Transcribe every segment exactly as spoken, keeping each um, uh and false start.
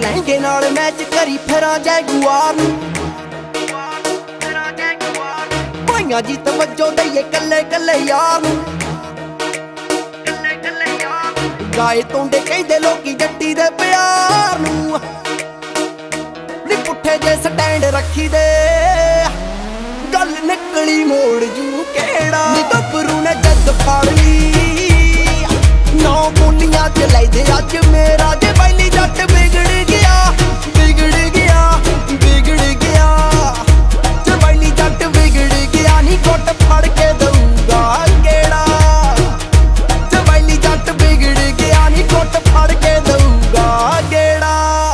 ਲਹਿੰਗੇ ਨਾਲ ਮੈਚ ਕਰੀ ਫਿਰਾਂ ਜੈਗੁਆਰ ਨੂੰ ਭਾਈਆਂ ਜੀ ਤਵੱਜੋ ਦਈਏ ਕੱਲੇ ਕੱਲੇ ਯਾਰ ਨੂੰ ਗਾਏ ਤੋਂਡੇ ਕਹਿੰਦੇ ਲੋਕੀ ਜੱਟੀ ਦੇ ਪਿਆਰ ਨੂੰ ਨੀ ਪੁੱਠੇ ਜੇ ਸਟੈਂਡ ਰੱਖੀ ਦੇ ਗੱਲ ਨਿਕਲੀ ਮੋੜ ਜੂ ਕਿਹੜਾ ਨੀ ਗੱਭਰੂ ਨੇ ਜੱਦ ਫੜ ਲਈ ਨੌ ਬੋਲੀਆਂ ਚ ਲੈਦੇ ਅੱਜ ਮੇਰਾ ਜੇ ਪਹਿਲੀ ਜੱਟ ਵਿਗੜ ਗਿਆ ਵਿਗੜ ਗਿਆ ਵਿਗੜ ਗਿਆ ਜੇ ਪਹਿਲੀ ਜੱਟ ਵਿਗੜ ਗਿਆ ਨੀ ਕੁੱਟ ਫੜ ਕੇ ਦਊਗਾ ਕਿਹੜਾ ਜੇ ਪਹਿਲੀ ਜੱਟ ਵਿਗੜ ਗਿਆ ਨੀ ਕੁੱਟ ਫੜ ਕੇ ਦਊਗਾ ਕਿਹੜਾ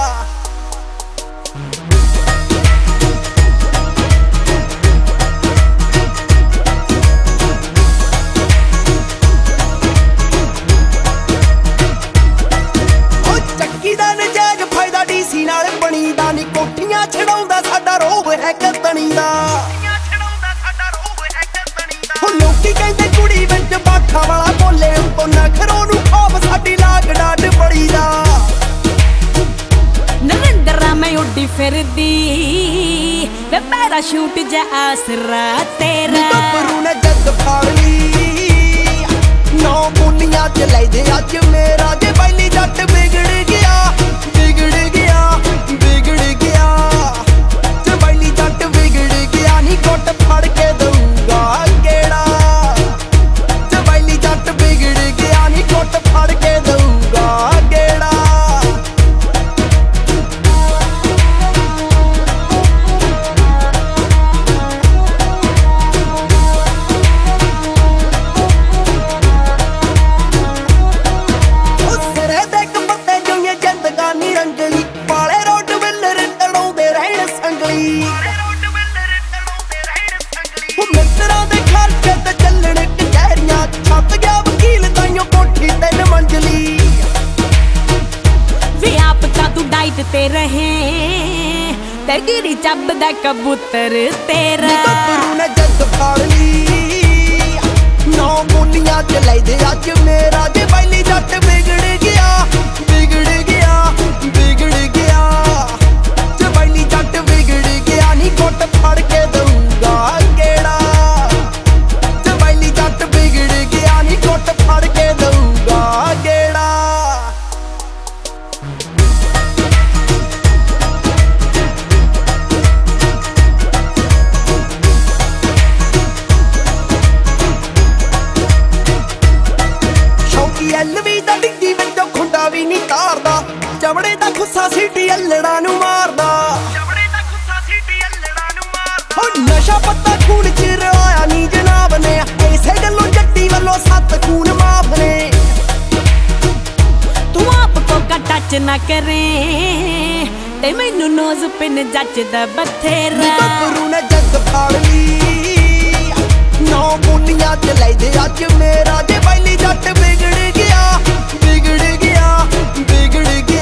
ਨਾਲ ਬਣੀ ਦਾ ਨੀ ਕੋਠੀਆਂ ਛਡਾਉਂਦਾ ਸਾਡਾ ਰੋਹ ਹੈ ਕਤਣੀ ਦਾ ਹੁਣ ਲੋਕੀ ਕਹਿੰਦੇ ਕੁੜੀ ਵਿੱਚ ਬਾਠਾ ਵਾਲਾ ਬੋਲੇ ਉੱਤੋਂ ਨਖਰੋਂ ਨੂੰ ਖੋਬ ਸਾਡੀ ਲਾਗ ਡਾਡ ਬੜੀ ਦਾ ਨਰਿੰਦਰਾ ਮੈਂ ਉੱਡੀ ਫਿਰਦੀ ਵੇ ਪੈਰਾਸ਼ੂਟ ਜਾ ਆਸਰਾ ਤੇਰਾ ਗੱਭਰੂ ਨੇ ਜੱਦ ਫੜ ਲਈ ਨੌ ਬੋਲੀਆਂ ਚ ਲੈਦੇ ਅੱਜ ਮੇਰਾ ਜੇ ਪਹਿਲੀ ਜੱਟ ਵਿਗੜ ਗਿਆ ਵਿਗੜ ਗਿਆ ਵਿਗੜ ਗਿਆ ਜੇ ਪਹਿਲੀ ਜੱਟ ਵਿਗੜ ਗਿਆ ਨੀ ਕੁੱਟ ਫੜ ਕੇ ਦਊਗਾ ਕਿਹੜਾ ਜੇ ਪਹਿਲੀ ਜੱਟ ਵਿਗੜ ਗਿਆ ਨੀ ਕੁੱਟ ਫੜ ਕੇ ਦਊਗਾ ਕਿਹੜਾ ਮਿੱਤਰਾਂ ਦੇ ਖਰਚੇ ਤੇ ਚੱਲਣ ਕਚਹਿਰੀਆਂ ਛੱਤ ਗਿਆ ਵਕੀਲ ਤਾਈਓ ਕੋਠੀ ਤਿੰਨ ਮੰਜ਼ਲੀ ਵੇ ਆਪ ਤਾਂ ਤੂੰ ਡਾਈਟ ਤੇ ਰਹੇ ਤੇ ਗਿਰੀ ਚੱਬਦਾ ਕਬੂਤਰ ਤੇਰਾ ਗੱਭਰੂ ਨੇ ਜੱਦ ਫੜ ਲਈ ਨੌ ਬੋਲੀਆਂ ਚ ਲੈਦੇ ਅੱਜ ਮੇਰਾ ਜੇ ਪਹਿਲੀ ਜੱਟ ਵਿਗੜ ਗਿਆ ਵਿਗੜ ਗਿਆ ਵਿਗੜ ਗਿਆ ਜੇ ਪਹਿਲੀ ਜੱਟ ਵਿਗੜ ਗਿਆ ਨੀ ਕੁੱਟ ਫੜ ਕੇ ਦਊਗਾ ਕਿਹੜਾ ਜੇ ਪਹਿਲੀ ਜੱਟ ਵਿਗੜ ਗਿਆ ਨੀ ਕੁੱਟ ਫੜ ਕੇ ਦਊਗਾ ਕਿਹੜਾ ਐਲਵੀ ਦਾ ਡਿੱਗੀ ਵਿੱਚੋਂ ਖੁੰਡਾ ਵੀ ਨਹੀਂ ਤਾਰਦਾ ਚਮੜੇ ਦਾ ਖੁੱਸਾ ਸੀਟੀ ਅਲੜਾ ਨੂੰ ਮਾਰਦਾ ਚਮੜੇ ਦਾ ਖੁੱਸਾ ਸੀਟੀ ਅਲੜਾ ਨੂੰ ਮਾਰਦਾ ਹੋ ਨਸ਼ਾ ਪੱਤਾ ਖੂਨ ਚ ਰਲਾਇਆ ਨੀ ਜਨਾਬ ਨੇ ਇਸੇ ਗੱਲੋਂ ਜੱਟੀ ਵੱਲੋਂ ਸੱਤ ਖੂਨ ਮਾਫ ਨੇ ਤੂੰ ਆਪ ਕੋ ਟੱਚ ਨਾ ਕਰੇ ਤੇ ਮੈਨੂੰ ਨੋਜ਼ ਪਿੰਨ ਜੱਜਦਾ ਬਥੇਰਾ ਗੱਭਰੂ ਨੇ ਜੱਦ ਫੜ ਲਈ ਨੌ ਬੋਲੀਆਂ ਚ ਲੈਦੇ ਅੱਜ ਮੇਰਾ ਜੇ ਪਹਿਲੀ ਜੱਟ ਵਿਗੜ ਗਿਆ ਵਿਗੜ ਗਿਆ ਵਿਗੜ ਗਿਆ